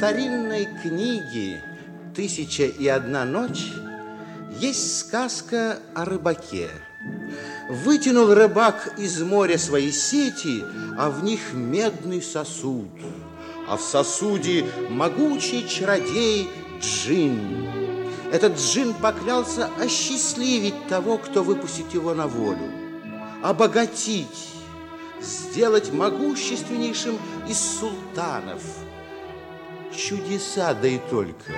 старинной книге «Тысяча и одна ночь» есть сказка о рыбаке. Вытянул рыбак из моря свои сети, а в них медный сосуд. А в сосуде могучий чародей Джин. Этот Джин поклялся осчастливить того, кто выпустит его на волю, обогатить, сделать могущественнейшим из султанов. Чудеса, да и только.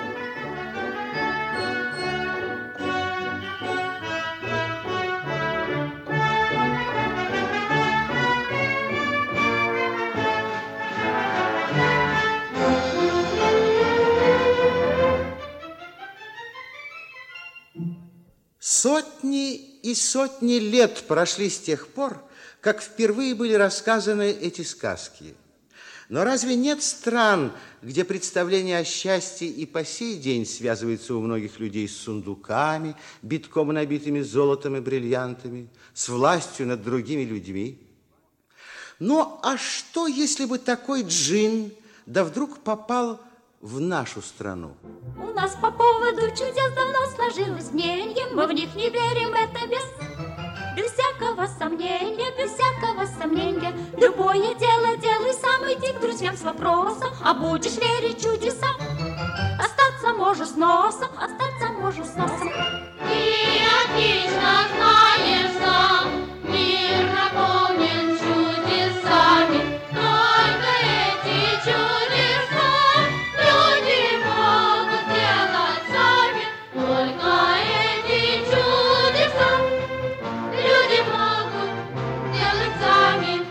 Сотни и сотни лет прошли с тех пор, как впервые были рассказаны эти сказки. Но разве нет стран, где представление о счастье и по сей день связывается у многих людей с сундуками, битком набитыми золотом и бриллиантами, с властью над другими людьми? Ну, а что, если бы такой Джин, да вдруг попал в нашу страну? У нас по поводу чудес давно сложилось мнение, мы в них не верим, это без всякого сомнения, без всякого сомнения. Любое дело делай сам, иди к друзьям с вопросом, а будешь верить чудесам, остаться можешь с носом, остаться можешь с носом. Ты отлично знаешь сам, мир наполнен чудесами, только эти чудеса люди могут делать сами, только эти чудеса люди могут делать сами.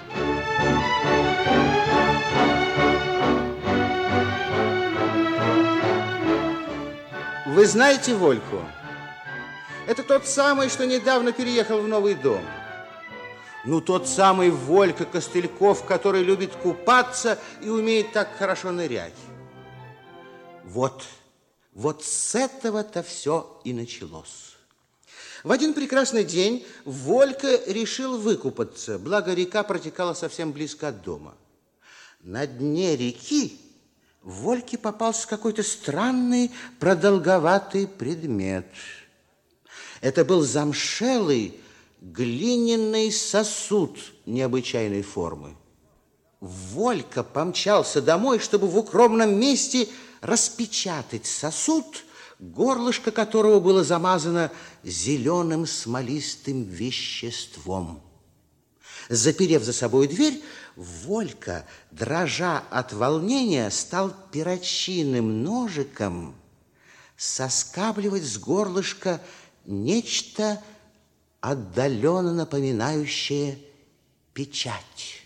Вы знаете Вольку? Это тот самый, что недавно переехал в новый дом. Ну, тот самый Волька Костыльков, который любит купаться и умеет так хорошо нырять. Вот с этого-то все и началось. В один прекрасный день Волька решил выкупаться, благо река протекала совсем близко от дома. На дне реки Вольке попался какой-то странный продолговатый предмет. Это был замшелый глиняный сосуд необычайной формы. Волька помчался домой, чтобы в укромном месте распечатать сосуд, горлышко которого было замазано зеленым смолистым веществом. Заперев за собой дверь, Волька, дрожа от волнения, стал перочинным ножиком соскабливать с горлышка нечто отдаленно напоминающее печать.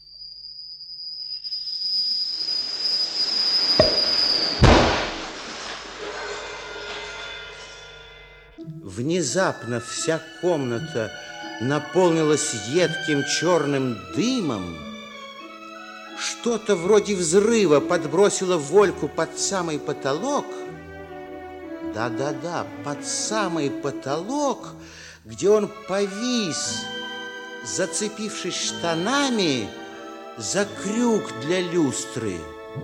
Внезапно вся комната наполнилась едким черным дымом. Что-то вроде взрыва подбросило Вольку под самый потолок. Да-да-да, под самый потолок, где он повис, зацепившись штанами за крюк для люстры.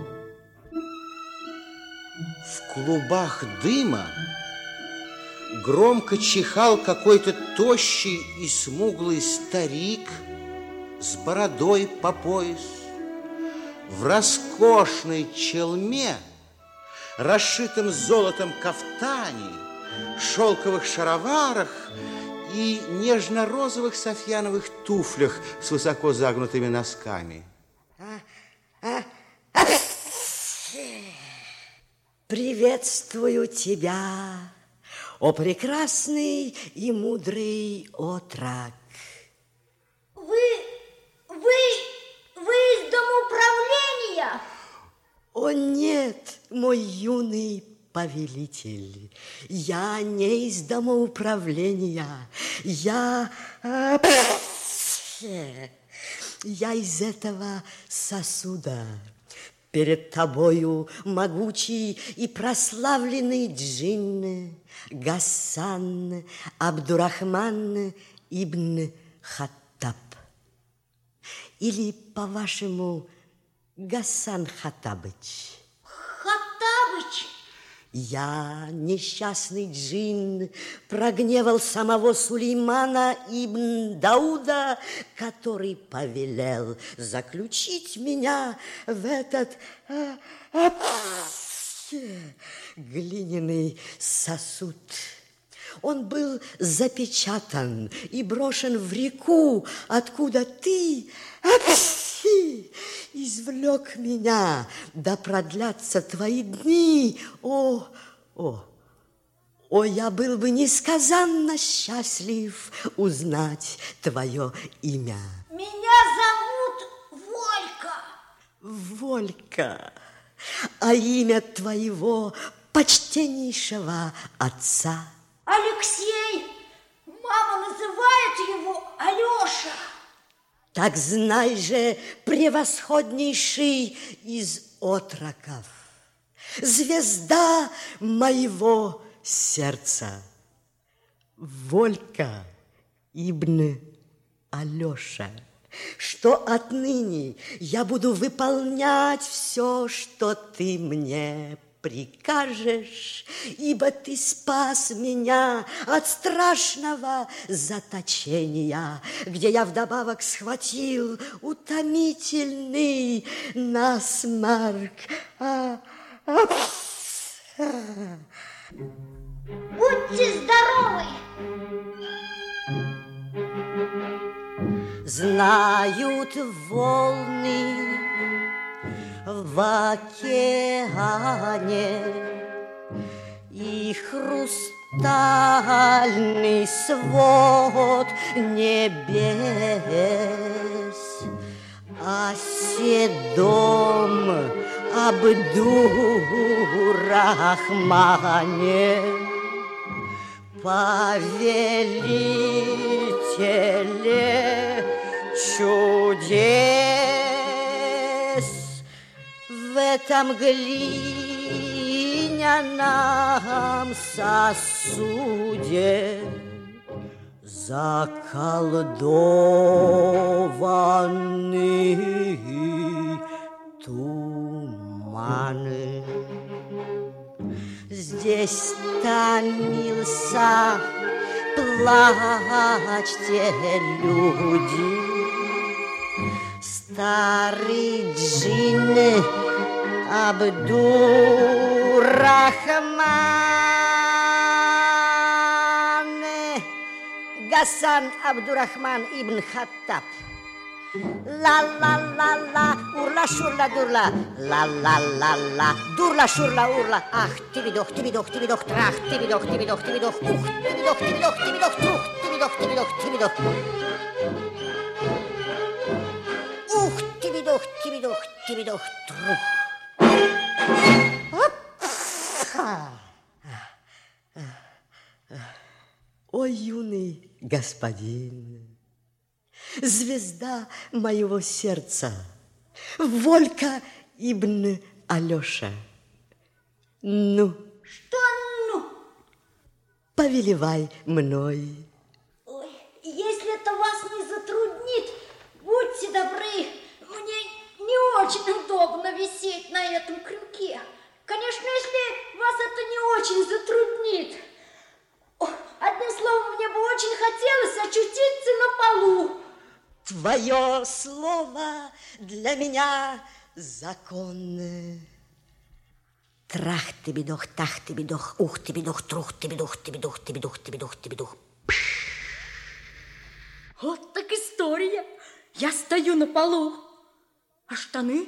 В клубах дыма громко чихал какой-то тощий и смуглый старик с бородой по пояс, в роскошной челме, расшитом золотом кафтане, шелковых шароварах и нежно-розовых софьяновых туфлях с высоко загнутыми носками. Приветствую тебя, о прекрасный и мудрый отрок. Вы из домоуправления? О нет, мой юный повелитель, я не из домоуправления, я из этого сосуда. Перед тобою могучий и прославленный джин Гасан Абдурахман ибн Хаттаб. Или, по-вашему, Гасан Хаттабыч. Я, несчастный джин, прогневал самого Сулеймана ибн Дауда, который повелел заключить меня в этот глиняный сосуд. Он был запечатан и брошен в реку, откуда ты извлек меня, да продлятся твои дни. О, я был бы несказанно счастлив узнать твое имя. Меня зовут Волька. Волька, а имя твоего почтеннейшего отца? Алексей. Мама называет его Алеша. Так знай же, превосходнейший из отроков, звезда моего сердца, Волька ибн Алеша, что отныне я буду выполнять все, что ты мне прикажешь, ибо ты спас меня от страшного заточения, где я вдобавок схватил утомительный насморк. Будьте здоровы. Знают волны в океане и хрустальный свод небес, о седом Абдур-Рахмане, повелителе чудес. В этом глиняном сосуде заколдованный туманы. Здесь томился плачьте, люди, старый джин Абдур-Рахман, Гасан Абдурахман ибн Хаттаб. Ла-ла-ла-ла, урла-шурла-дурла, ла-ла-ла-ла, дурла-шурла-урла. Ах, тибидох, тибидох, тибидох, трах, тибидох, тибидох, тибидох, ух, тибидох, тибидох, тибидох, трух, тибидох, тибидох, тибидох. Ух, тибидох, тибидох, тибидох, трух. О, юный господин, звезда моего сердца, Волька ибн Алеша. Ну, Что ну? повелевай мной. Ой, если это вас не затруднит, будьте добры, мне не очень удобно висеть на этом крюке. Конечно, если вас это не очень затруднит. Одним словом, мне бы очень хотелось очутиться на полу. Твое слово для меня законное. Трах ты бедох, тах ты бедох, ух ты бедох, трух ты бедох, ты бедох, ты бедох, ты бедох, ты бедох. Вот так история. Я стою на полу. А штаны?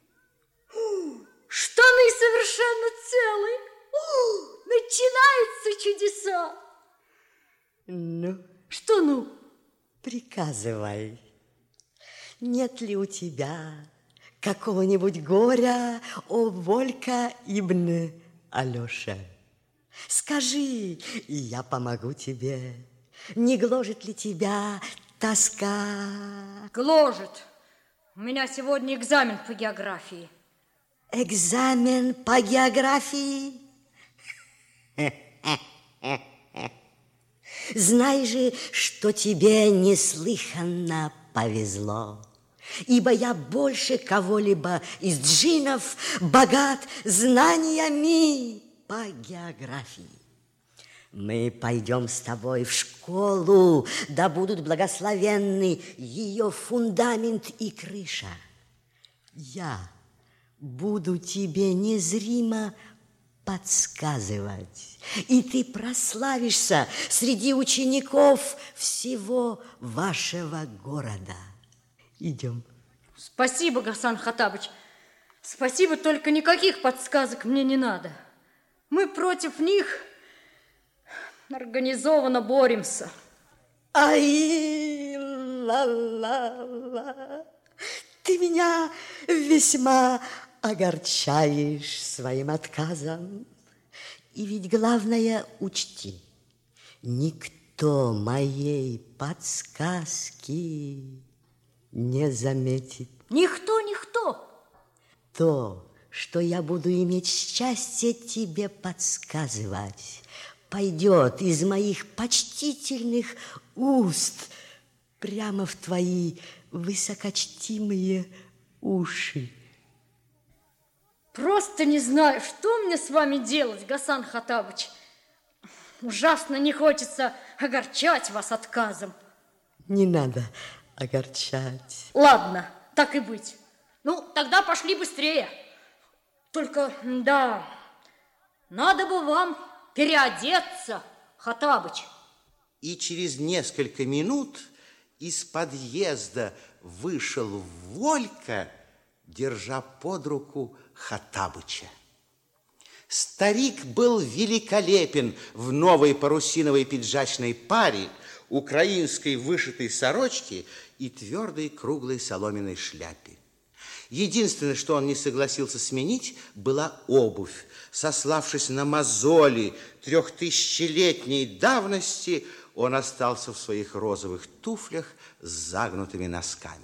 Штаны совершенно целые. Начинаются чудеса. Ну, Что ну? приказывай. Нет ли у тебя какого-нибудь горя, о Волька ибн Алеша? Скажи, и я помогу тебе. Не гложет ли тебя тоска? Гложет. У меня сегодня экзамен по географии. Экзамен по географии? Знай же, что тебе неслыханно повезло, ибо я больше кого-либо из джиннов богат знаниями. по географии. Мы пойдем с тобой в школу, да будут благословенны ее фундамент и крыша. Я буду тебе незримо подсказывать, и ты прославишься среди учеников всего вашего города. Идем. Спасибо, Гасан Хаттабыч. Спасибо, только никаких подсказок мне не надо. Мы против них организованно боремся. Ай, ла-ла-ла. Ты меня весьма огорчаешь своим отказом. И ведь главное учти, никто моей подсказки не заметит. Никто. То, что я буду иметь счастье тебе подсказывать, пойдет из моих почтительных уст прямо в твои высокочтимые уши. Просто не знаю, что мне с вами делать, Гасан Хаттабыч. Ужасно не хочется огорчать вас отказом. Не надо огорчать. Ладно, так и быть. Ну, тогда пошли быстрее. Только, да, надо бы вам переодеться, Хаттабыч. И через несколько минут из подъезда вышел Волька, держа под руку Хаттабыча. Старик был великолепен в новой парусиновой пиджачной паре, украинской вышитой сорочке и твердой круглой соломенной шляпе. Единственное, что он не согласился сменить, была обувь. Сославшись на мозоли 3000-летней давности, он остался в своих розовых туфлях с загнутыми носками.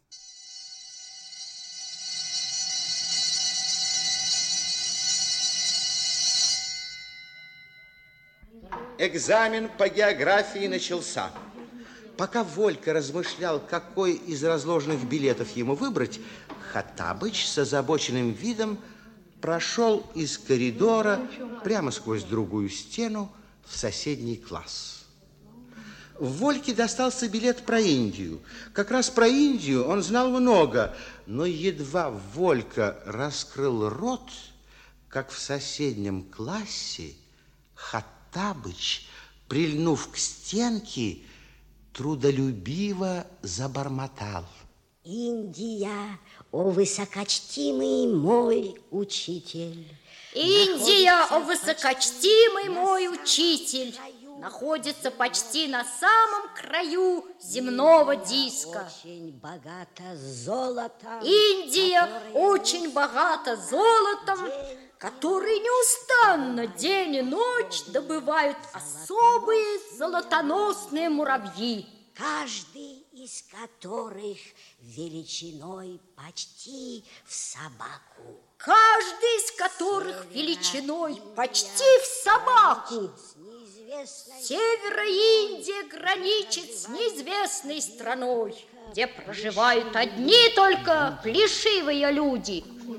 Экзамен по географии начался. Пока Волька размышлял, какой из разложенных билетов ему выбрать, Хаттабыч с озабоченным видом прошел из коридора прямо сквозь другую стену в соседний класс. Вольке достался билет про Индию. Как раз про Индию он знал много, но едва Волька раскрыл рот, как в соседнем классе Хаттабыч, прильнув к стенке, трудолюбиво забормотал. Индия, о высокочтимый мой учитель. Индия, о высокочтимый мой учитель, находится почти на самом краю земного диска. Очень богата золотом. Индия очень богата золотом, который неустанно день и ночь добывают особые золотоносные муравьи, каждый из которых величиной почти в собаку. Каждый из которых величиной почти в собаку. Севера Индия граничит с неизвестной страной, где проживают одни только плешивые люди.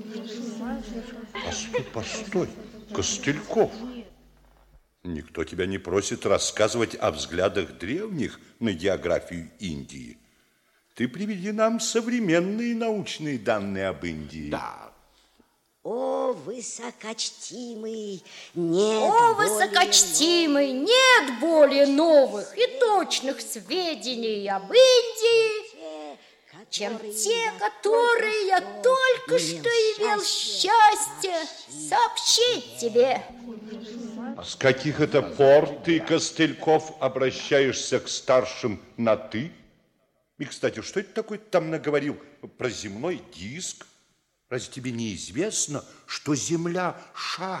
Постой, Костыльков. Никто тебя не просит рассказывать о взглядах древних на географию Индии. Ты приведи нам современные научные данные об Индии. Да. О, высокочтимый, высокочтимый, нет более новых и точных сведений об Индии, чем те, которые я только что имел счастье сообщить тебе. А с каких это пор ты, Костыльков, обращаешься к старшим на «ты»? И, кстати, что это такое ты там наговорил про земной диск? Разве тебе не известно, что Земля – шар?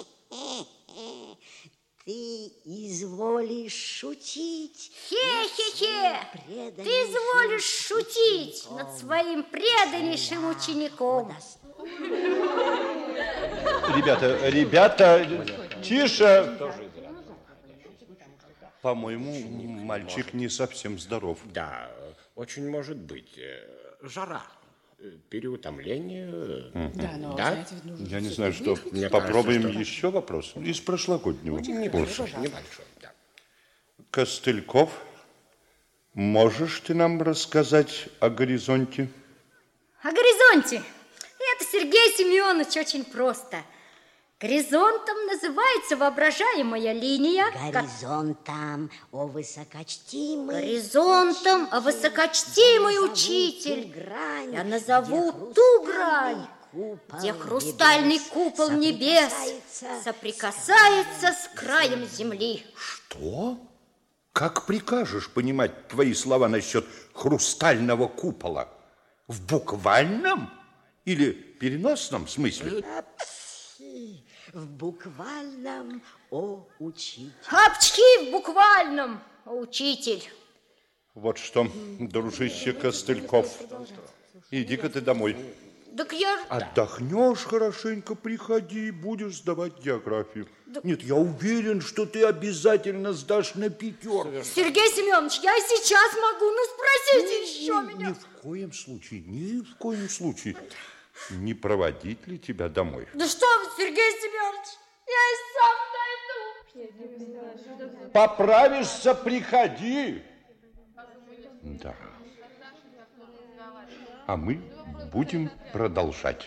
Ты изволишь шутить. Хе-хе-хе! Ты изволишь шутить над своим преданнейшим учеником. Ребята, тише! По-моему, мальчик не совсем здоров. Да, очень может быть. Жара. переутомление. Да, но, да? знаете, ведь нужно... Я не знаю, что. Мне Попробуем кажется, еще вопрос. Из прошлогоднего. Небольшой, да. Костыльков, можешь ты нам рассказать о горизонте? О горизонте. Это, Сергей Семенович, очень просто. Горизонтом называется воображаемая линия. Горизонтом, о высокочтимый. Горизонтом, о высокочтимый учитель. Я назову ту грань, где хрустальный купол небес соприкасается с краем земли. Что? Как прикажешь понимать твои слова насчет хрустального купола? В буквальном или переносном смысле? В буквальном, о учитель. Апчхи в буквальном, о учитель. Вот что, дружище Костыльков, иди-ка ты домой. Так я... Отдохнешь хорошенько, приходи, будешь сдавать географию. Нет, я уверен, что ты обязательно сдашь на 5. Сергей Семенович, я и сейчас могу, ну спросите еще меня. Ни в коем случае. Не проводить ли тебя домой? Да что вы, Сергей Семенович, я и сам дойду. Поправишься, приходи. Да. А мы будем продолжать.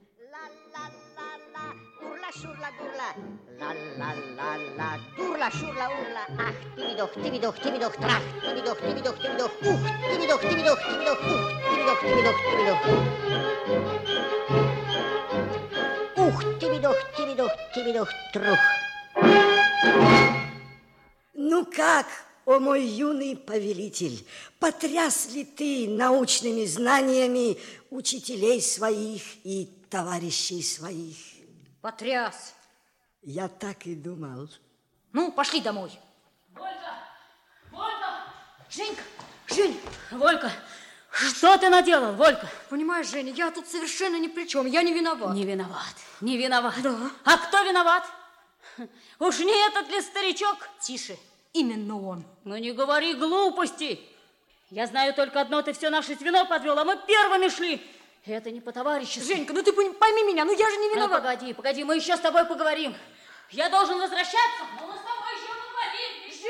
Урла-шурла-гурла, ла-ла-ла-ла, дурла-шурла-урла, ах, тибидох, трах, тибидох, ух, тибидох, ух, тибидох. Ух, тибидох, трух. Ну как, о мой юный повелитель, потряс ли ты научными знаниями учителей своих и товарищей своих? Потряс. Я так и думал. Ну, пошли домой. Волька! Женька! Жень! Волька! Что ты наделал, Волька? Понимаешь, Женя, я тут совершенно ни при чем. Я не виноват. Не виноват. Да. А кто виноват? Уж не этот ли старичок? Тише. Именно он. Ну, не говори глупостей. Я знаю только одно, ты все наше звено подвел, а мы первыми шли. Это не по-товарищески. Женька, ну ты пойми меня, ну я же не виноват. Погоди, мы еще с тобой поговорим. Я должен возвращаться, но мы с тобой еще поговорим.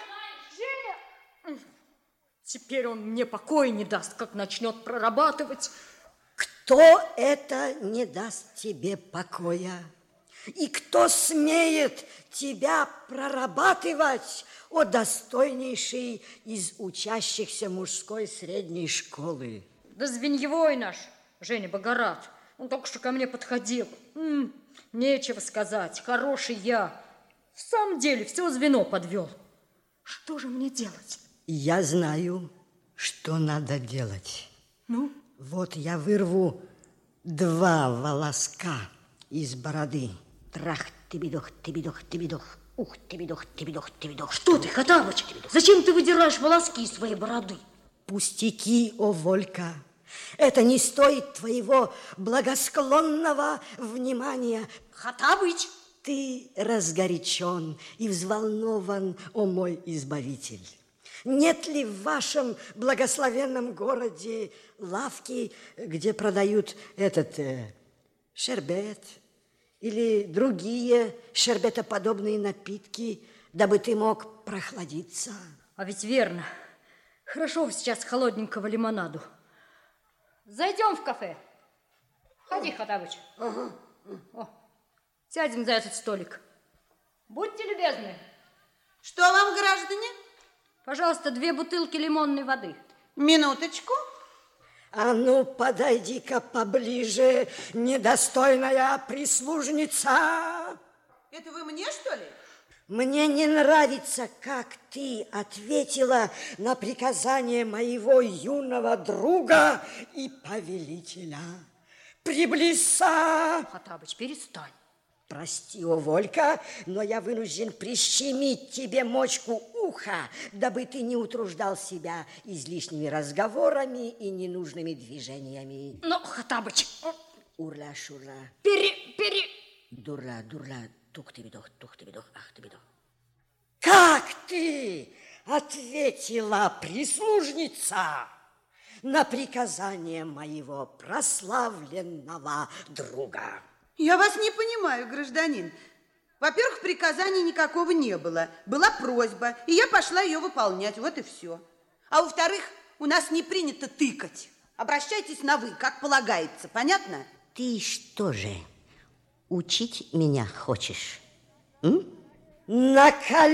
Женя! Теперь он мне покоя не даст, как начнет прорабатывать. Кто это не даст тебе покоя? И кто смеет тебя прорабатывать, о достойнейший из учащихся мужской средней школы? Да звеньевой наш, Женя Богорат. Он только что ко мне подходил. Нечего сказать, хороший я. В самом деле, все звено подвел. Что же мне делать? Я знаю, что надо делать. Ну? Вот я вырву 2 волоска из бороды. Трах, тибидох, ух, тибидох. Что ты, Хаттабыч? Зачем ты выдираешь волоски из своей бороды? Пустяки, о Волька. Это не стоит твоего благосклонного внимания. Хаттабыч! Ты разгорячен и взволнован, о мой избавитель. Нет ли в вашем благословенном городе лавки, где продают этот шербет или другие шербетоподобные напитки, дабы ты мог прохладиться? А ведь верно. Хорошо сейчас холодненького лимонаду. Зайдем в кафе. Ходи, Хаттабыч. Ага. О, сядем за этот столик. Будьте любезны. Что вам, граждане? Пожалуйста, 2 бутылки лимонной воды. Минуточку. А ну, подойди-ка поближе, недостойная прислужница. Это вы мне, что ли? Мне не нравится, как ты ответила на приказание моего юного друга и повелителя. Приблизься. Хаттабыч, перестань. Прости, о Волька, но я вынужден прищемить тебе мочку уха, дабы ты не утруждал себя излишними разговорами и ненужными движениями. Ну, Хаттабыч. Урла-шурла. Дурла, тух-ты-бидох, ах ты бидох. Как ты ответила, прислужница? на приказание моего прославленного друга. Я вас не понимаю, гражданин. Во-первых, приказания никакого не было. Была просьба, и я пошла ее выполнять. Вот и все. А во-вторых, у нас не принято тыкать. Обращайтесь на «вы», как полагается. Понятно? Ты что же, учить меня хочешь? На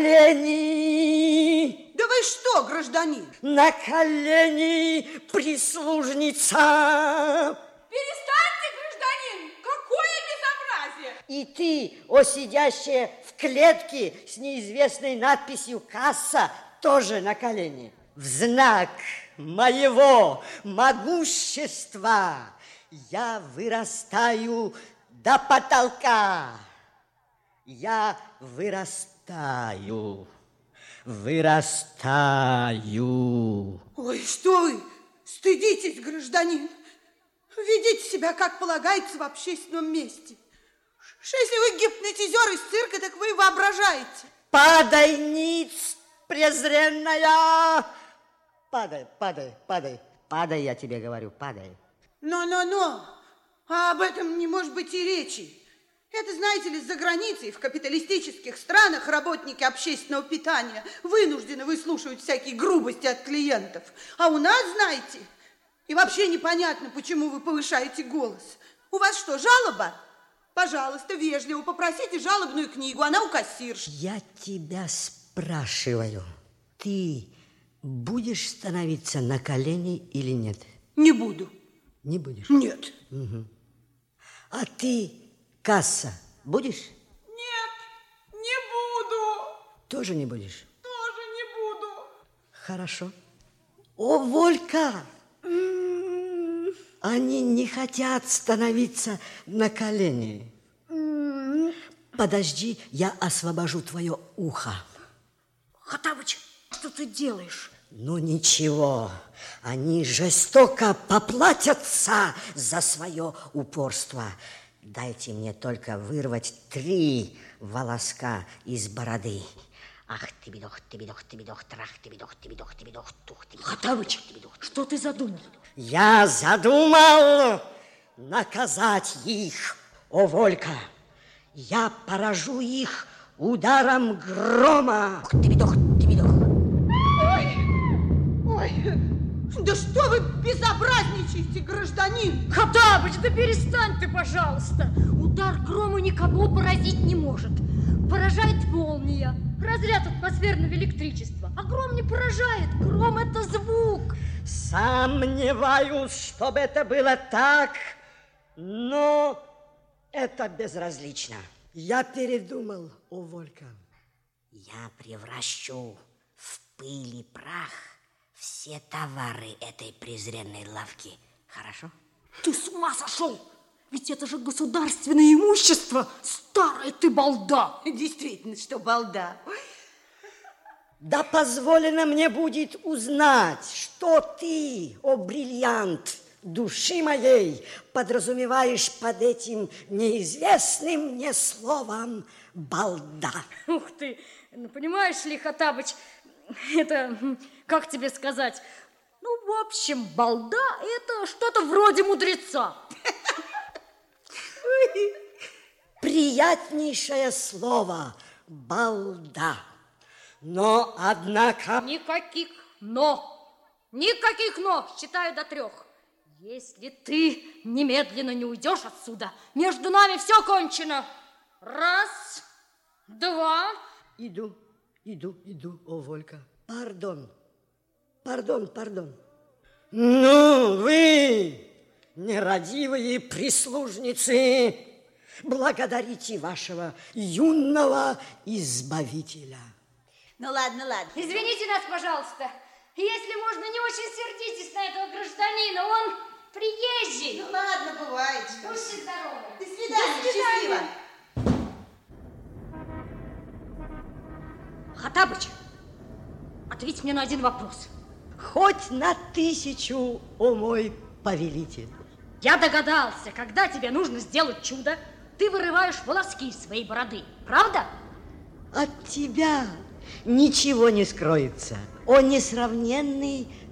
колени! Да вы что, гражданин? На колени, прислужница! Перестаньте, гражданин! Какое безобразие! И ты, о сидящая в клетке с неизвестной надписью «Касса», тоже на колени. В знак моего могущества я вырастаю до потолка. Я вырастаю. Ой, что вы? Стыдитесь, гражданин. Ведите себя, как полагается, в общественном месте. Если вы гипнотизер из цирка, так вы воображаете. Падай, ниц, презренная! Падай, падай, падай. Падай, я тебе говорю, падай. Но. А об этом не может быть и речи. Это, знаете ли, за границей, в капиталистических странах работники общественного питания вынуждены выслушивать всякие грубости от клиентов. А у нас, знаете, и вообще непонятно, почему вы повышаете голос. У вас что, жалоба? Пожалуйста, вежливо попросите жалобную книгу, она у кассирши. Я тебя спрашиваю, ты будешь становиться на колени или нет? Не буду. Не будешь? Нет. Угу. А ты, касса, будешь? Нет, не буду. Тоже не будешь? Тоже не буду. Хорошо. О, Волька! Они не хотят становиться на колени. Подожди, я освобожу твое ухо. Хаттабыч, что ты делаешь? Ну ничего, они жестоко поплатятся за свое упорство. Дайте мне только вырвать 3 волоска из бороды. Ах, ты-бидох, ты-бидох, ты-бидох, трах, ты-бидох, ты-бидох, ты-бидох, тух, ты-бидох. Хаттабыч, что ты задумал? Я задумал наказать их, о Волька. Я поражу их ударом грома. Ты-бидох, ты-бидох. Ой, да что вы безобразничаете, гражданин? Хаттабыч, да перестань ты, пожалуйста. Удар грома никого поразить не может. Поражает молния, разряд атмосферного электричества. А гром не поражает, гром – это звук. Сомневаюсь, чтобы это было так, но это безразлично. Я передумал, о Волька. Я превращу в пыль и прах все товары этой презренной лавки. Хорошо? Ты с ума сошел? Ведь это же государственное имущество. Старая ты балда. Действительно, что балда. Да позволено мне будет узнать, что ты, о бриллиант души моей, подразумеваешь под этим неизвестным мне словом балда. Ух ты, ну понимаешь ли, Хаттабыч, это, как тебе сказать, ну, в общем, балда – это что-то вроде мудреца. Приятнейшее слово балда. Но, однако... Никаких «но». Никаких «но». Считаю до 3. Если ты немедленно не уйдешь отсюда, между нами все кончено. 1, 2. Иду, о Волька. Пардон. Ну, вы, нерадивые прислужницы, благодарите вашего юного избавителя. Ну ладно. Извините нас, пожалуйста. Если можно, не очень сердитесь на этого гражданина. Он приезжий. Ну ладно, бывает. Будьте здоровы. До свидания, счастливо. Хаттабыч, ответь мне на один вопрос. Хоть на 1000, о мой повелитель. Я догадался, когда тебе нужно сделать чудо, ты вырываешь волоски из своей бороды. Правда? От тебя ничего не скроется, о несравненный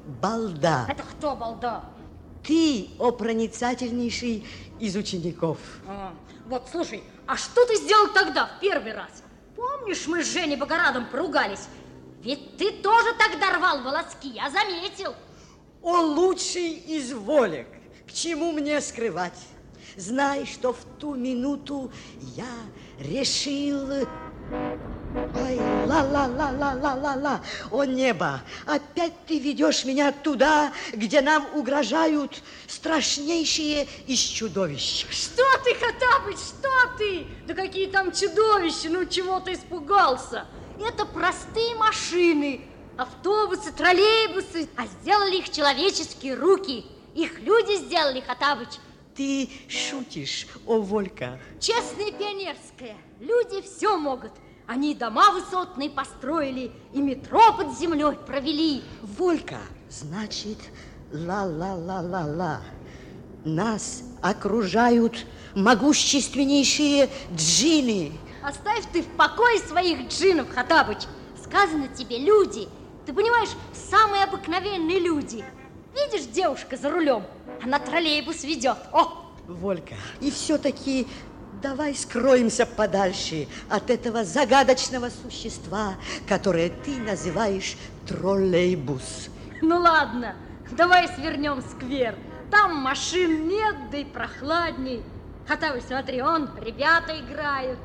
балда. Это кто балда? Ты, о проницательнейший из учеников. Вот, слушай, а что ты сделал тогда, в первый раз? Помнишь, мы с Женей Богорадом поругались? Ведь ты тоже тогда рвал волоски, я заметил. О лучший из волек, к чему мне скрывать? Знай, что в ту минуту я решил... Ой, ла-ла-ла-ла-ла-ла-ла. О небо, опять ты ведешь меня туда, где нам угрожают страшнейшие из чудовищ. Что ты, Хоттабыч, что ты? Да какие там чудовища, ну чего ты испугался? Это простые машины, автобусы, троллейбусы, а сделали их человеческие руки. Их люди сделали, Хоттабыч. Ты шутишь, о Волька. Честное пионерское. Люди все могут. Они дома высотные построили и метро под землей провели. Волька, значит, ла-ла-ла-ла-ла. Нас окружают могущественнейшие джинны. Оставь ты в покое своих джиннов, Хоттабыч. Сказано тебе люди. Ты понимаешь, самые обыкновенные люди. Видишь, девушка за рулем, она троллейбус ведет. О! Волька, и все-таки давай скроемся подальше от этого загадочного существа, которое ты называешь троллейбус. Ну ладно, давай свернем в сквер. Там машин нет, да и прохладней. Хоттабыч, смотри, ребята играют.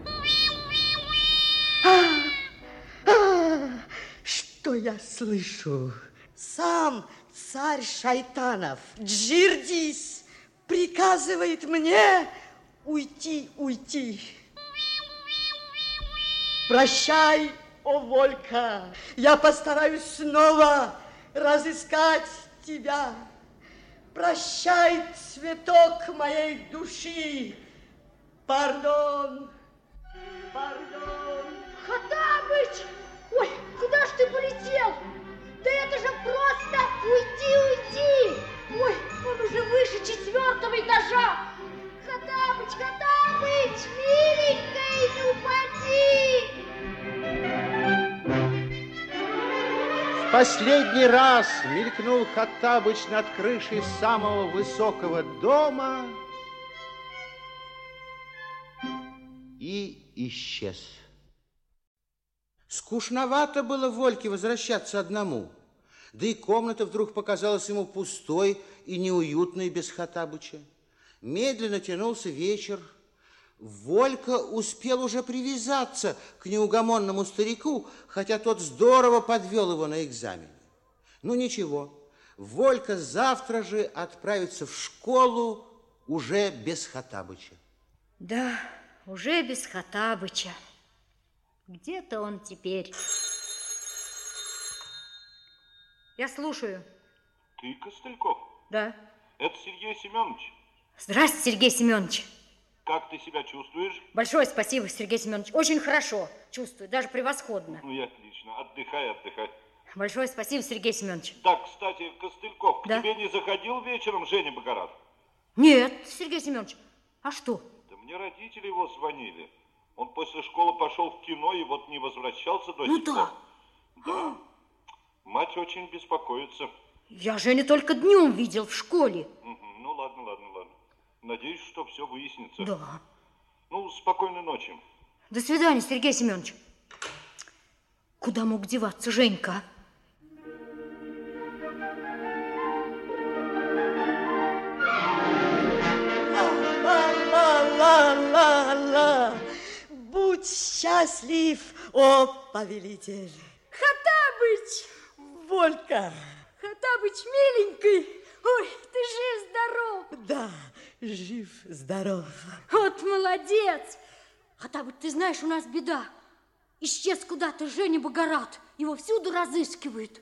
Что я слышу? Сам царь шайтанов Джирдис приказывает мне уйти. Прощай, о Волька, я постараюсь снова разыскать тебя. Прощай, цветок моей души. Пардон. Хоттабыч! Ой, куда ж ты полетел? Да это же просто уйти! Ой, он уже выше 4-го этажа! Хоттабыч, миленькая, не упади! В последний раз мелькнул Хоттабыч над крышей самого высокого дома и исчез. Скучновато было Вольке возвращаться одному, да и комната вдруг показалась ему пустой и неуютной без Хоттабыча. Медленно тянулся вечер. Волька успел уже привязаться к неугомонному старику, хотя тот здорово подвел его на экзамене. Ну ничего, Волька завтра же отправится в школу уже без Хоттабыча. Да, уже без Хоттабыча. Где-то он теперь. Я слушаю. Ты Костыльков? Да. Это Сергей Семенович. Здравствуйте, Сергей Семенович. Как ты себя чувствуешь? Большое спасибо, Сергей Семенович. Очень хорошо чувствую, даже превосходно. Ну и отлично. Отдыхай. Большое спасибо, Сергей Семенович. Так, кстати, Костыльков, к да? тебе не заходил вечером Женя Богорат? Нет, Сергей Семенович. А что? Да мне родители его звонили. Он после школы пошел в кино и вот не возвращался до сих пор. Да. Мать очень беспокоится. Я Женю только днем видел в школе. Ну ладно. Надеюсь, что все выяснится. Да. Ну, спокойной ночи. До свидания, Сергей Семенович. Куда мог деваться Женька? Ла-ла-ла-ла-ла. Будь счастлив, о повелитель. Хоттабыч! Волька! Хоттабыч, миленький! Ой, ты жив-здоров! Да, жив-здоров. Вот молодец! Хоттабыч, ты знаешь, у нас беда. Исчез куда-то Женя Богорат. Его всюду разыскивают.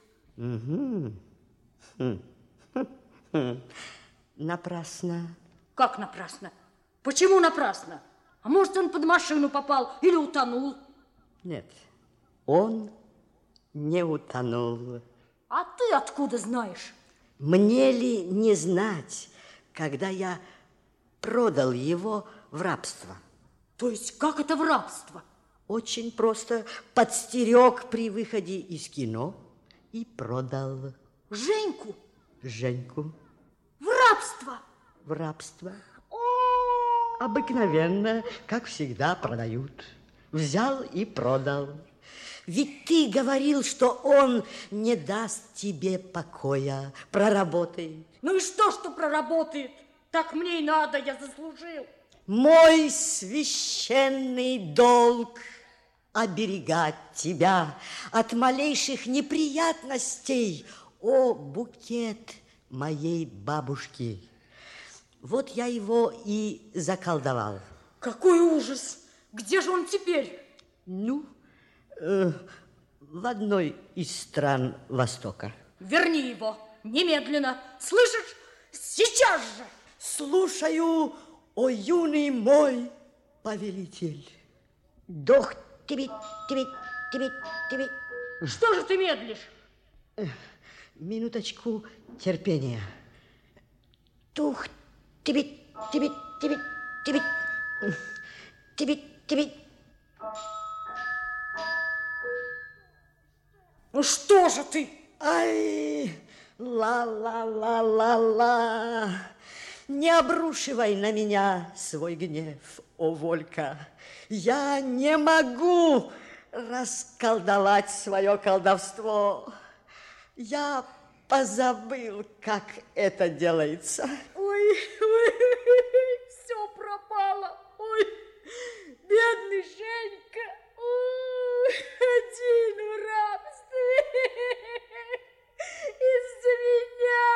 Напрасно. Как напрасно? Почему напрасно? А может, он под машину попал или утонул? Нет, он не утонул. А ты откуда знаешь? Мне ли не знать, когда я продал его в рабство? То есть как это в рабство? Очень просто. Подстерег при выходе из кино и продал. Женьку? Женьку. В рабство? В рабство. Обыкновенно, как всегда, продают. Взял и продал. Ведь ты говорил, что он не даст тебе покоя, проработает. Ну и что проработает? Так мне и надо, я заслужил. Мой священный долг оберегать тебя от малейших неприятностей, о букет моей бабушки. Вот я его и заколдовал. Какой ужас! Где же он теперь? Ну, в одной из стран Востока. Верни его немедленно. Слышишь? Сейчас же! Слушаю, о юный мой повелитель. Дох тебе. Что же ты медлишь? Минуточку терпения. Тух тебе. Ну что же ты? Ай, ла-ла-ла-ла-ла. Не обрушивай на меня свой гнев, о Волька. Я не могу расколдовать свое колдовство. Я позабыл, как это делается. Ой, все пропало. Ой, бедный Женька. Ой, один в рабстве. Из-за меня.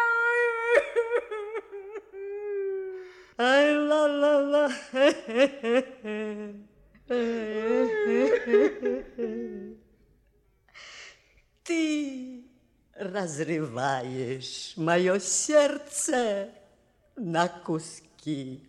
Ай, ла-ла-ла. Ты разрываешь мое сердце на куски.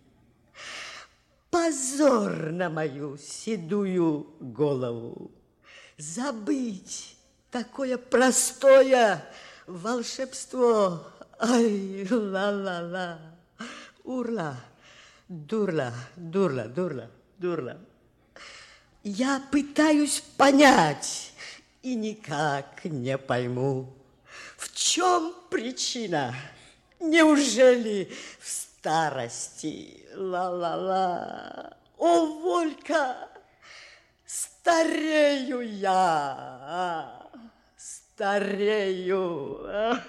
Позор на мою седую голову. Забыть такое простое волшебство. Ай, ла-ла-ла. Урла, дурла. Я пытаюсь понять и никак не пойму, в чем причина. Неужели в старости? Ла-ла-ла. О, Волька, старею я, старею.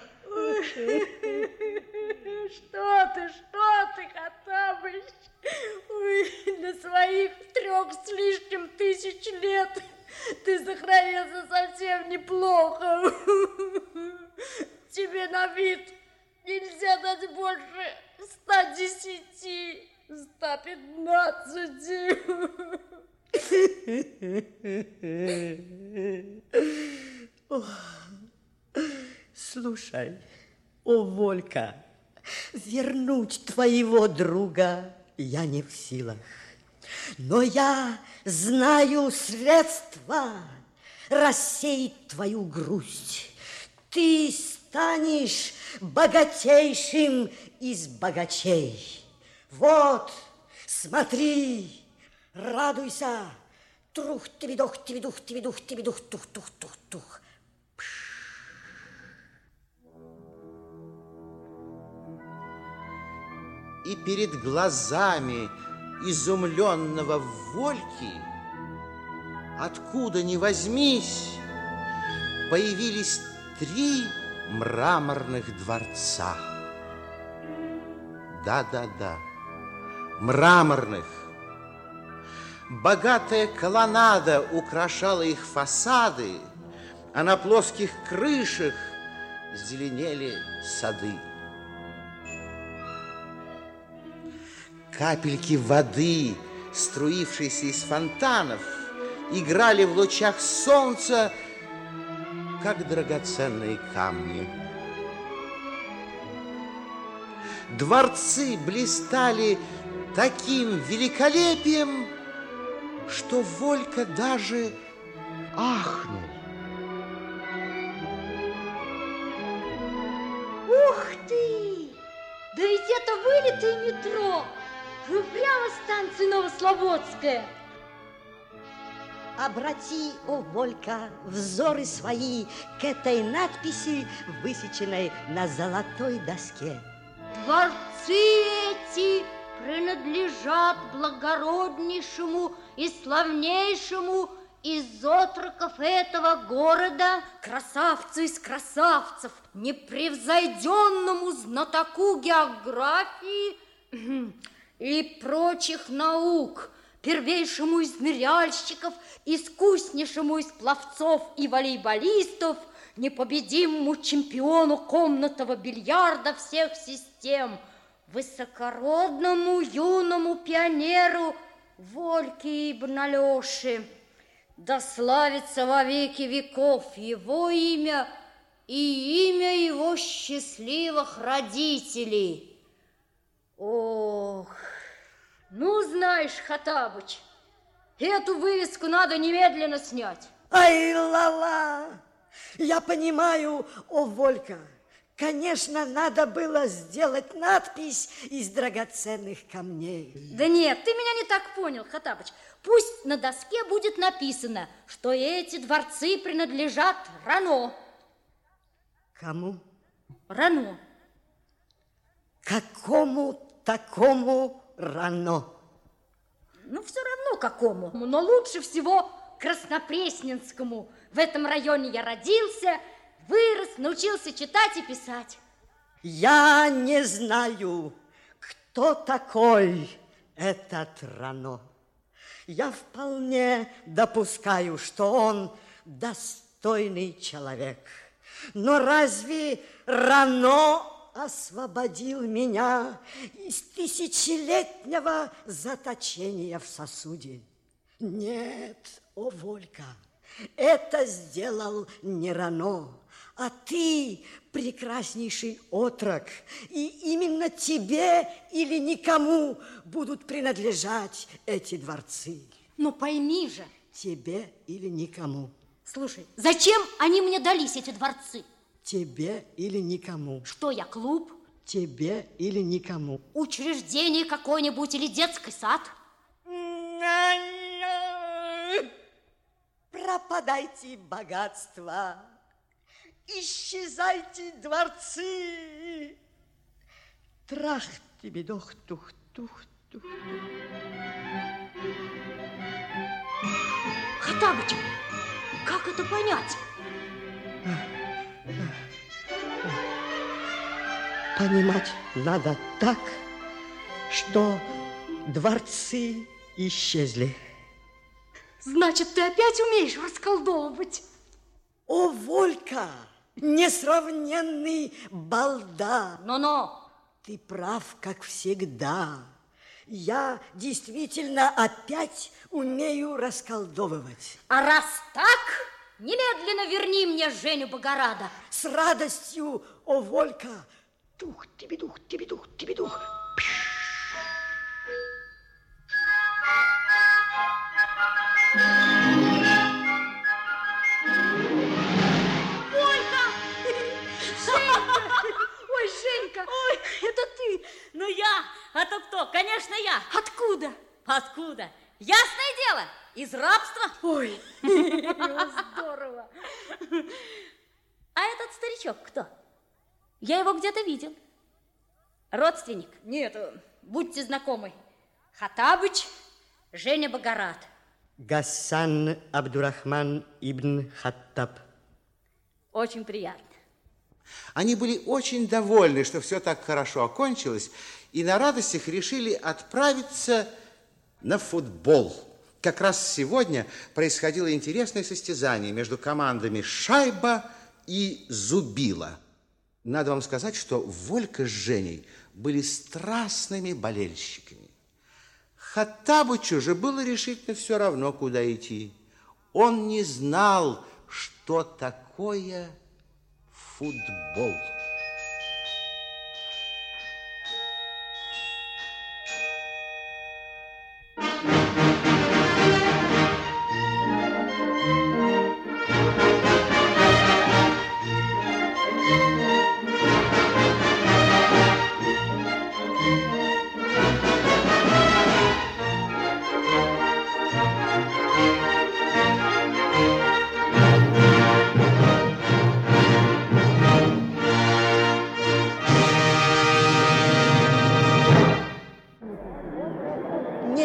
Что ты, Хоттабыч? Ой, для своих 3 с лишним тысяч лет ты сохранился совсем неплохо. Тебе на вид нельзя дать больше 110, 115. Слушай, о, Волька, вернуть твоего друга я не в силах. Но я знаю средства рассеять твою грусть. Ты станешь богатейшим из богачей. Вот, смотри, радуйся. Трух-тибидух, тух-тух-тух. И перед глазами изумленного Вольки, откуда ни возьмись, появились 3 мраморных дворца. Да, мраморных. Богатая колоннада украшала их фасады, а на плоских крышах зеленели сады. Капельки воды, струившиеся из фонтанов, играли в лучах солнца, как драгоценные камни. Дворцы блистали таким великолепием, что Волька даже ахнул. Ух ты! Да ведь это вылитое метро! Ну, прямо станция Новослободская. обрати, о Волька, взоры свои к этой надписи, высеченной на золотой доске. Дворцы эти принадлежат благороднейшему и славнейшему из отроков этого города, красавцу из красавцев, непревзойденному знатоку географии и прочих наук, первейшему из ныряльщиков, искуснейшему из пловцов и волейболистов, непобедимому чемпиону комнатного бильярда всех систем, высокородному юному пионеру Вольке ибн Алёше. Да славится во веки веков его имя и имя его счастливых родителей. Ох, ну, знаешь, Хаттабыч, эту вывеску надо немедленно снять. Ай, ла-ла! Я понимаю, о Волька, конечно, надо было сделать надпись из драгоценных камней. Да нет, ты меня не так понял, Хаттабыч. Пусть на доске будет написано, что эти дворцы принадлежат Рано. Кому? Рано. Какому такому Рано? Ну, все равно какому, но лучше всего Краснопресненскому. В этом районе я родился, вырос, научился читать и писать. Я не знаю, кто такой этот Рано. Я вполне допускаю, что он достойный человек. Но разве Рано освободил меня из тысячелетнего заточения в сосуде? Нет, о Волька, это сделал не Рано, а ты, прекраснейший отрок, и именно тебе или никому будут принадлежать эти дворцы. Ну, пойми же. Тебе или никому. Слушай, зачем они мне дались, эти дворцы? Тебе или никому. Что я, клуб? Тебе или никому. Учреждение какое-нибудь или детский сад? Пропадайте богатства, исчезайте дворцы. Трах тебе дох, тух, тух, тух. Хаттабыч, как это понять? Понимать надо так, что дворцы исчезли. Значит, ты опять умеешь расколдовывать? О, Волька, несравненный балда! Но-но! Ты прав, как всегда. Я действительно опять умею расколдовывать. А раз так, немедленно верни мне Женю Богорада. С радостью, о, Волька! Тух, тебе-дух, тебе-дух, тебе-дух. Ой, Женька, ой, это ты. Ну я, а то кто? Конечно, я. Откуда? Откуда? Ясное дело, из рабства. Ой, здорово. А этот старичок кто? Я его где-то видел. Родственник? Нет, будьте знакомы. Хаттабыч, Женя Богорад. Гасан Абдурахман ибн Хаттаб. Очень приятно. Они были очень довольны, что все так хорошо окончилось, и на радостях решили отправиться на футбол. Как раз сегодня происходило интересное состязание между командами «Шайба» и «Зубила». Надо вам сказать, что Волька с Женей были страстными болельщиками. Хаттабычу же было решительно все равно, куда идти. Он не знал, что такое футбол.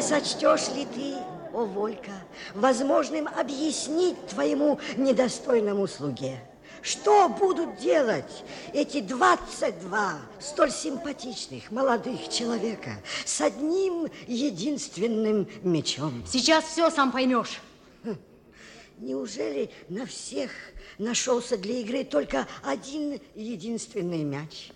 сочтешь ли ты, о Волька, возможным объяснить твоему недостойному слуге, что будут делать эти 22 столь симпатичных молодых человека с одним единственным мечом? Сейчас все сам поймешь. Неужели на всех нашелся для игры только один единственный мяч?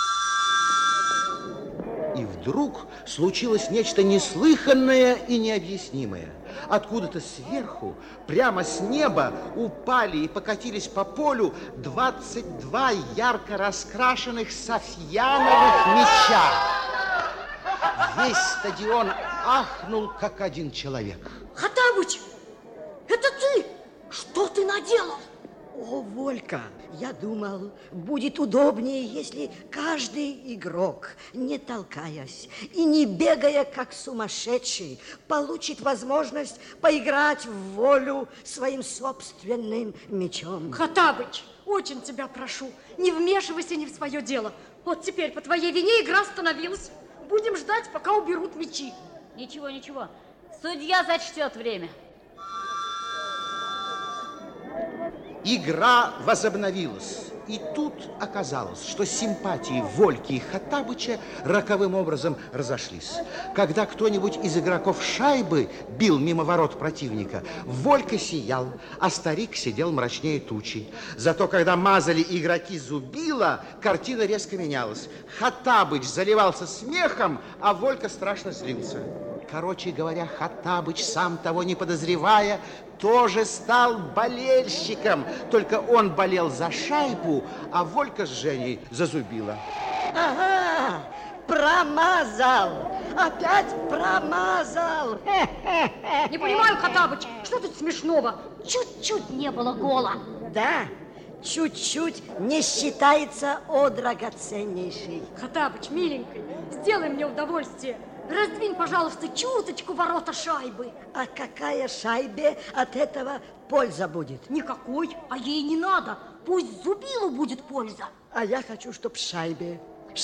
И вдруг случилось нечто неслыханное и необъяснимое. Откуда-то сверху, прямо с неба, упали и покатились по полю 22 ярко раскрашенных софьяновых мяча. Весь стадион ахнул, как один человек. Хаттабыч, это ты? Что ты наделал? О, Волька, я думал, будет удобнее, если каждый игрок, не толкаясь и не бегая, как сумасшедший, получит возможность поиграть в волю своим собственным мячом. Хаттабыч, очень тебя прошу, не вмешивайся не в свое дело. Вот теперь по твоей вине игра остановилась. Будем ждать, пока уберут мячи. Ничего, ничего. Судья зачтет время. Игра возобновилась. И тут оказалось, что симпатии Вольки и Хаттабыча роковым образом разошлись. Когда кто-нибудь из игроков шайбы бил мимо ворот противника, Волька сиял, а старик сидел мрачнее тучи. Зато когда мазали игроки зубила, картина резко менялась. Хаттабыч заливался смехом, а Волька страшно злился. Короче говоря, Хаттабыч, сам того не подозревая, тоже стал болельщиком. Только он болел за шайбу, а Волька с Женей за зубило. Ага, промазал. Опять промазал. Не понимаю, Хаттабыч, что тут смешного? Чуть-чуть не было гола. Да, чуть-чуть не считается о драгоценнейший. Хаттабыч, миленький, сделай мне удовольствие. Раздвинь, пожалуйста, чуточку ворота шайбы. А какая шайбе от этого польза будет? Никакой, а ей не надо. Пусть зубилу будет польза. А я хочу, чтоб шайбе.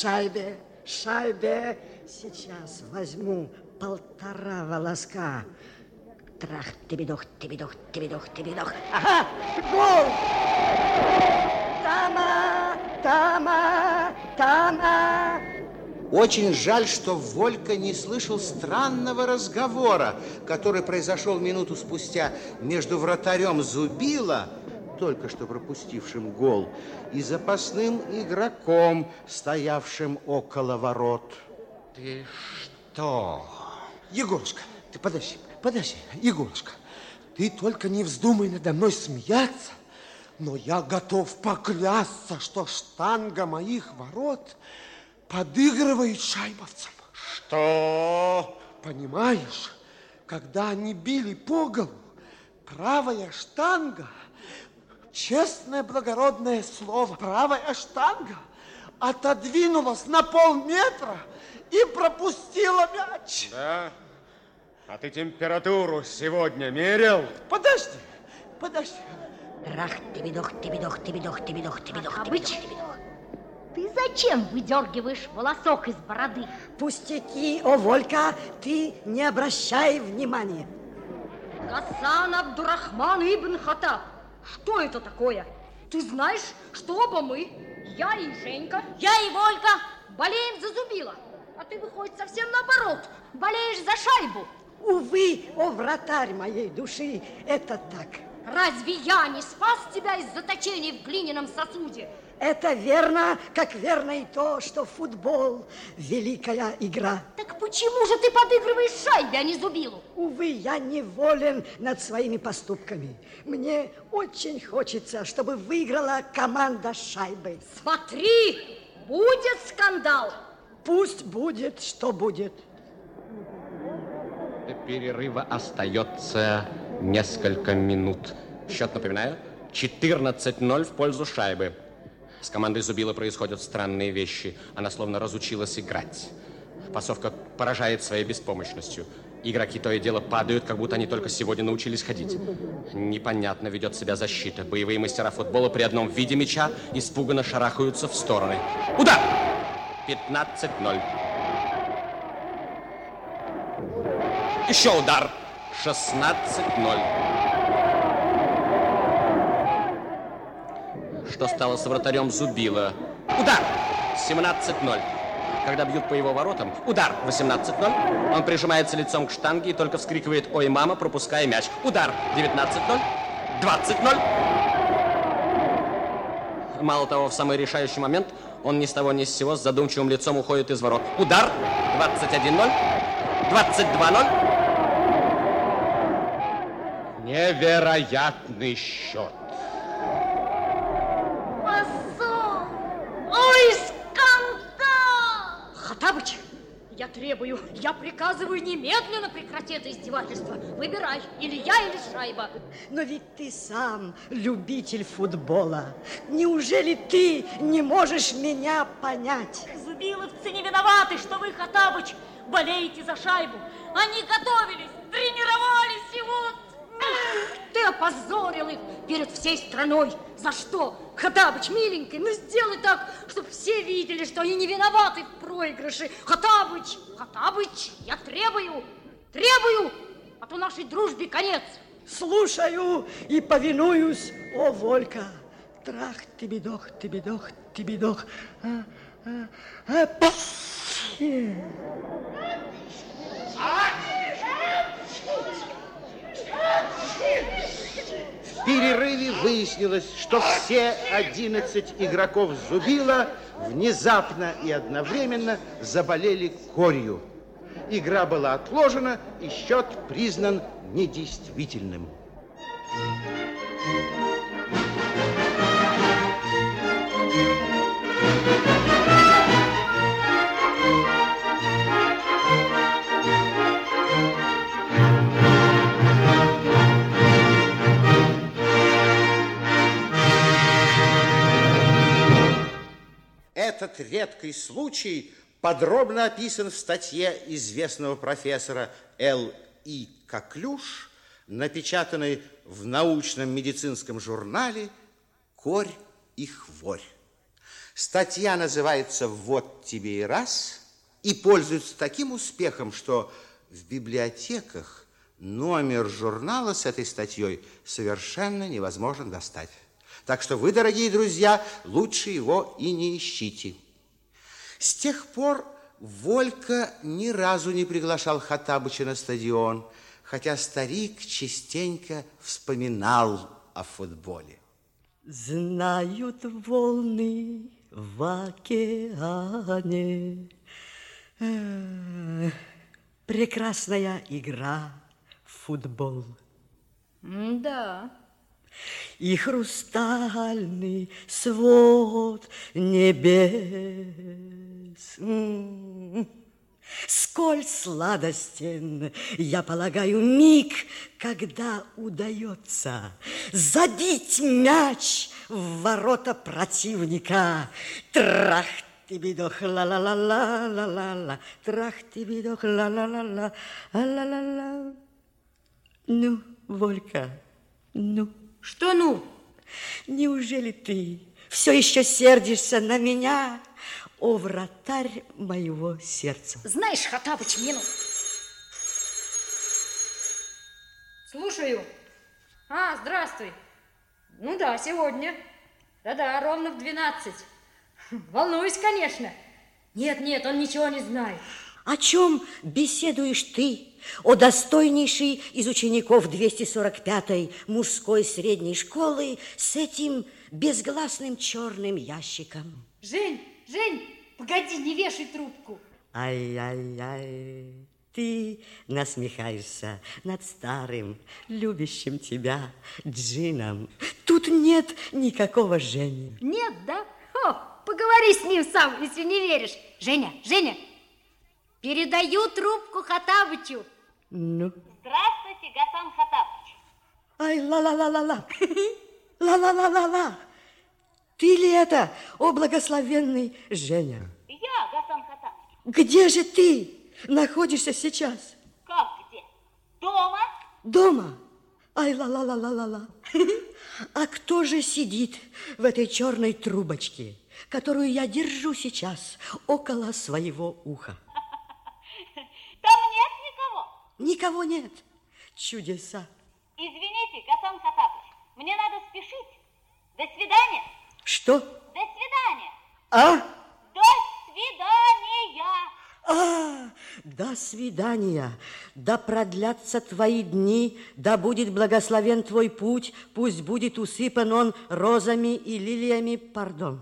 Сейчас возьму 1,5 волоска. Трах, тебедох. Ага, гол! Тама! Очень жаль, что Волька не слышал странного разговора, который произошел минуту спустя между вратарем Зубила, только что пропустившим гол, и запасным игроком, стоявшим около ворот. Ты что? Егорушка, ты подожди, Егорушка. Ты только не вздумай надо мной смеяться, но я готов поклясться, что штанга моих ворот подыгрывает шайбовцам. Что? Понимаешь, когда они били по голу, правая штанга, честное благородное слово, правая штанга отодвинулась на полметра и пропустила мяч. Да? А ты температуру сегодня мерил? Подожди. Трах, тебедох. Хаттабыч, ты зачем выдергиваешь волосок из бороды? Пустяки, о, Волька, ты не обращай внимания. Гасан Абдурахман ибн Хаттаб, что это такое? Ты знаешь, что оба мы, я и Женька, Я и Волька. болеем за зубило. А ты, выходит, совсем наоборот, болеешь за шайбу. Увы, о, вратарь моей души, это так. Разве я не спас тебя из заточения в глиняном сосуде? Это верно, как верно и то, что футбол – великая игра. Так почему же ты подыгрываешь шайбе, а не зубилу? Увы, я неволен над своими поступками. Мне очень хочется, чтобы выиграла команда шайбы. Смотри, будет скандал. Пусть будет, что будет. До перерыва остается несколько минут. Счет, напоминаю, 14-0 в пользу шайбы. С командой Зубила происходят странные вещи. Она словно разучилась играть. Пасовка поражает своей беспомощностью. Игроки то и дело падают, как будто они только сегодня научились ходить. Непонятно ведет себя защита. Боевые мастера футбола при одном виде мяча испуганно шарахаются в стороны. Удар! 15-0. Еще удар. 16-0. Что стало с вратарем Зубила? Удар. 17-0. Когда бьют по его воротам, удар. 18-0. Он прижимается лицом к штанге и только вскрикивает «Ой, мама!», пропуская мяч. Удар. 19-0. 20-0. Мало того, в самый решающий момент он ни с того ни с сего с задумчивым лицом уходит из ворот. Удар. 21-0. 22-0. Невероятный счет. Позор! Ой, скандал! Хаттабыч, я требую, я приказываю немедленно прекратить это издевательство. Выбирай, или я, или шайба. Но ведь ты сам любитель футбола. Неужели ты не можешь меня понять? Зубиловцы не виноваты, что вы, Хаттабыч, болеете за шайбу. Они готовились, тренировались, и вот... Ты опозорил их перед всей страной. За что? Хаттабыч, миленький, ну сделай так, чтобы все видели, что они не виноваты в проигрыше. Хаттабыч, Хаттабыч, я требую, а то нашей дружбе конец. Слушаю и повинуюсь, о, Волька. Трах, тебедох, тебедох, тебедох. В перерыве выяснилось, что все 11 игроков Зубила внезапно и одновременно заболели корью. Игра была отложена, и счет признан недействительным. Этот редкий случай подробно описан в статье известного профессора Л.И. Коклюш, напечатанной в научном медицинском журнале «Корь и хворь». Статья называется «Вот тебе и раз» и пользуется таким успехом, что в библиотеках номер журнала с этой статьей совершенно невозможно достать. Так что вы, дорогие друзья, лучше его и не ищите. С тех пор Волька ни разу не приглашал Хаттабыча на стадион, хотя старик частенько вспоминал о футболе. Знают волны в океане. Прекрасная игра в футбол. Да. И хрустальный свод небес. Сколь сладостен, я полагаю, миг, когда удается забить мяч в ворота противника. Трах, тебедох, ла-ла-ла-ла-ла-ла-ла, трах, тебедох, ла-ла-ла-ла, ла-ла-ла-ла. Ну, Волька, ну. Что ну? Неужели ты все еще сердишься на меня, о вратарь моего сердца? Знаешь, Хаттабыч, минут. Слушаю. Здравствуй. Ну да, сегодня. Да-да, ровно в 12. Волнуюсь, конечно. Нет, он ничего не знает. О чем беседуешь ты, о достойнейший из учеников 245-й мужской средней школы с этим безгласным черным ящиком? Жень, погоди, не вешай трубку. Ай-яй-яй, ты насмехаешься над старым, любящим тебя Джином. Тут нет никакого Жени. Нет, да? Поговори с ним сам, если не веришь. Женя, передаю трубку Хаттабычу. Ну? Здравствуйте, Гасан Хаттабыч. Ай, ла-ла-ла-ла-ла. Ла-ла-ла-ла-ла. Ты ли это, о благословенный Женя? Я, Гасан Хаттабыч. Где же ты находишься сейчас? Как где? Дома? Дома? Ай, ла-ла-ла-ла-ла-ла. А кто же сидит в этой черной трубочке, которую я держу сейчас около своего уха? Там нет никого. никого нет. Чудеса. Извините, Гасан Хаттабыч, мне надо спешить. До свидания. Что? До свидания. А? До свидания. До свидания. Да продлятся твои дни, да будет благословен твой путь, пусть будет усыпан он розами и лилиями, пардон.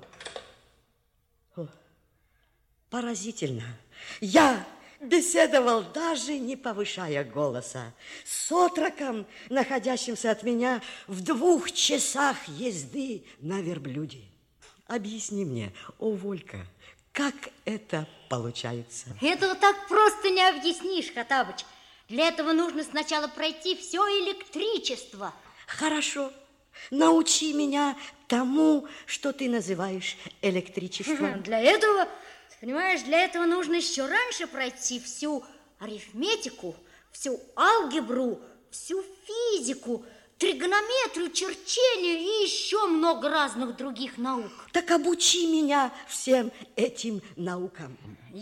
О, поразительно. Я беседовал, даже не повышая голоса, с отроком, находящимся от меня в 2 часах езды на верблюде. Объясни мне, о, Волька, как это получается? Этого так просто не объяснишь, Хаттабыч. Для этого нужно сначала пройти все электричество. Хорошо. Научи меня тому, что ты называешь электричеством. Для этого, понимаешь, для этого нужно еще раньше пройти всю арифметику, всю алгебру, всю физику, тригонометрию, черчение и еще много разных других наук. Так обучи меня всем этим наукам.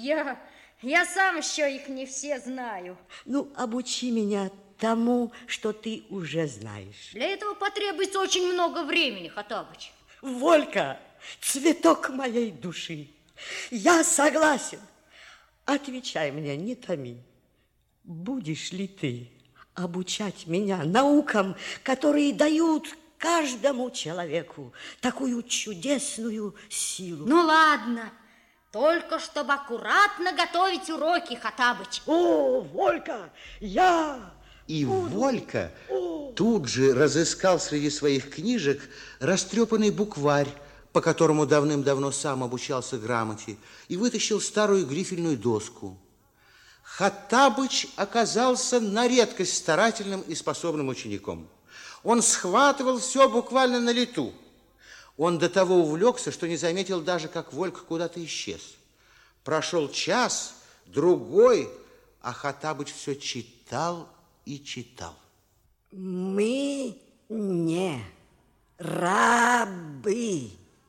Я сам еще их не все знаю. Ну, обучи меня тому, что ты уже знаешь. Для этого потребуется очень много времени, Хаттабыч. Волька, цветок моей души, я согласен. Отвечай мне, не томи. Будешь ли ты обучать меня наукам, которые дают каждому человеку такую чудесную силу? Ну, ладно. Только чтобы аккуратно готовить уроки, Хаттабыч. О, Волька, И Волька тут же разыскал среди своих книжек растрепанный букварь, по которому давным-давно сам обучался грамоте, и вытащил старую грифельную доску. Хаттабыч оказался на редкость старательным и способным учеником. Он схватывал все буквально на лету. Он до того увлекся, что не заметил даже, как Волька куда-то исчез. Прошел час, другой, а Хаттабыч все читал и читал. Мы не рабы,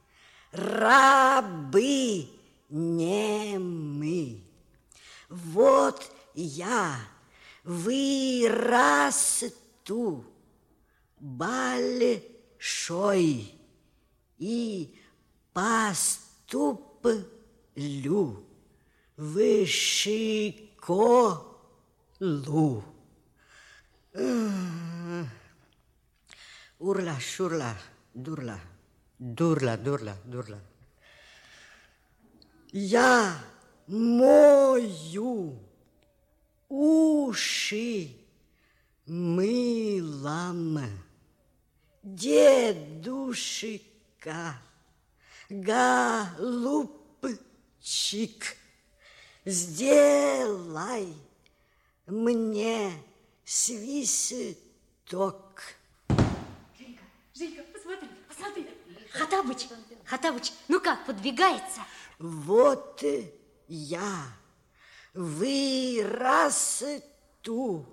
рабы не мы. Вот я вырасту большой и поступлю в школу. Урла, шурла, дурла, дурла, дурла, дурла. Я мою уши мылом. Дедушка, голубчик, сделай мне свисток. Женька, посмотри. Хаттабыч, ну как, подвигается? Вот я вырасту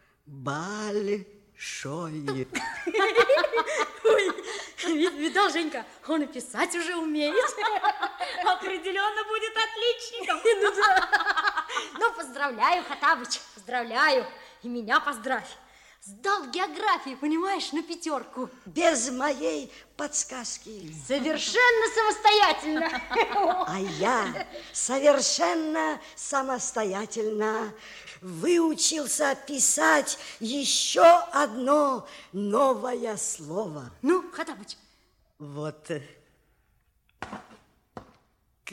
большой. Ой, видал, Женька, он и писать уже умеет. Определенно будет отличником. Ну, поздравляю, Хаттабыч, поздравляю. И меня поздравь. Сдал географию, понимаешь, на 5. Без моей подсказки. Совершенно самостоятельно. А я совершенно самостоятельно выучился писать еще одно новое слово. Ну, Хаттабыч. Вот. К.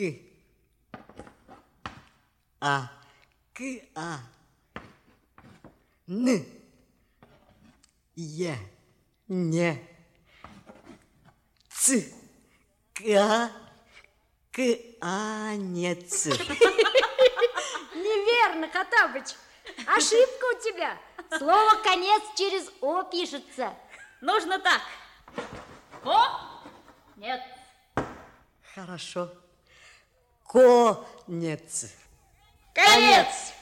А. К. А. Н. Е. Не. Ц. К. Конец. Неверно, Хаттабыч. Ошибка у тебя. Слово «конец» через «о» пишется. Нужно так. Конец. Хорошо. Конец. Конец.